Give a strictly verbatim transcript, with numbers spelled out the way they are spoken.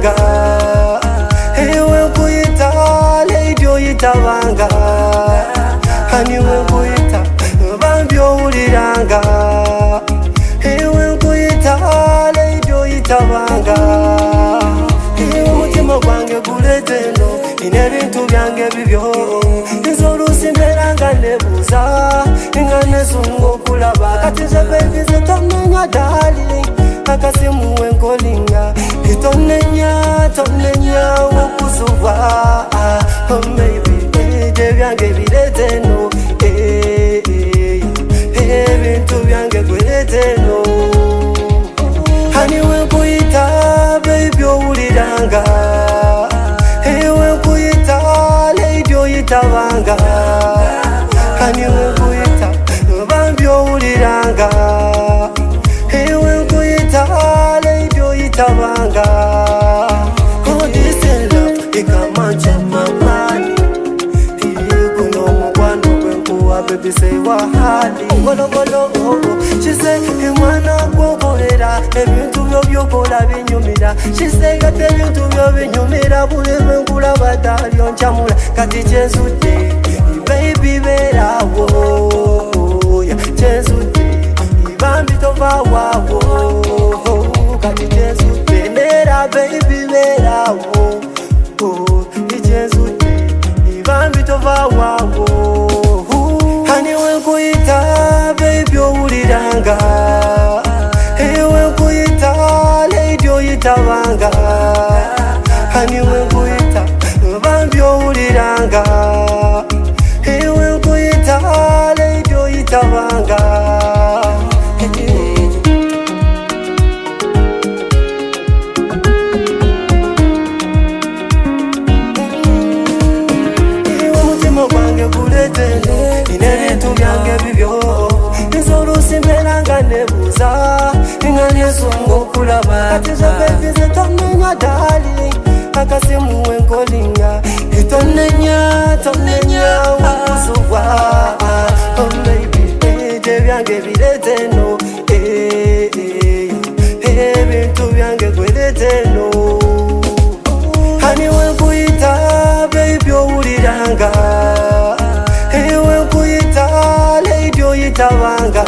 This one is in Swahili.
owuliranga ewe nkuyita lady oyitabanga hani we nkuyita bambi owuliranga ewe nkuyita lady oyitabanga umutima gwange guleteno ine bintu byange bibyo izolusi mberanga nebuza inga nesunga okulaba kati nze baby ze tomenya darling akasimu wenkolinga itonenya tonenya wokuzuba oh maybe eje byange bileteno eh eh bintu byange guleteno hani wenkuyita baby owuliranga ewe nkuyita lady oyitabanga hani wenkuyita bambi owuliranga ewe nkuyita lady oyitabanga oh this is love ikamanja mamani kuno mukwano gwenkuwa baby say wahali golo golo oh she say imwana gwokolera ebintu byo byokola binyumira she say kati ebintu byo binyumira buli lwenkulaba talyo nchamula kati kyenzudde baby berawo kyenzudde ibambi tovaawo kati kyenzudde nera baby berawo kyenzudde ibambi tovaawo hani wenkuyita baby owuliranga ewe nkuyita lady oyitabanga hani wenkuyita bambi owuliranga ewe nkuyita lady oyitabanga umutima gwange guleteno ine bintu byange bibyo izolusi mberanga nebuza inga nesunga okulaba kati nze baby ze tomenya darling akasimu wenkolinga itonenya tonenya wokuzuba oh maybe eje byange bileteno eh eh bintu byange guleteno hani wenkuyita baby owuliranga ewe nkuyita lady oyitabanga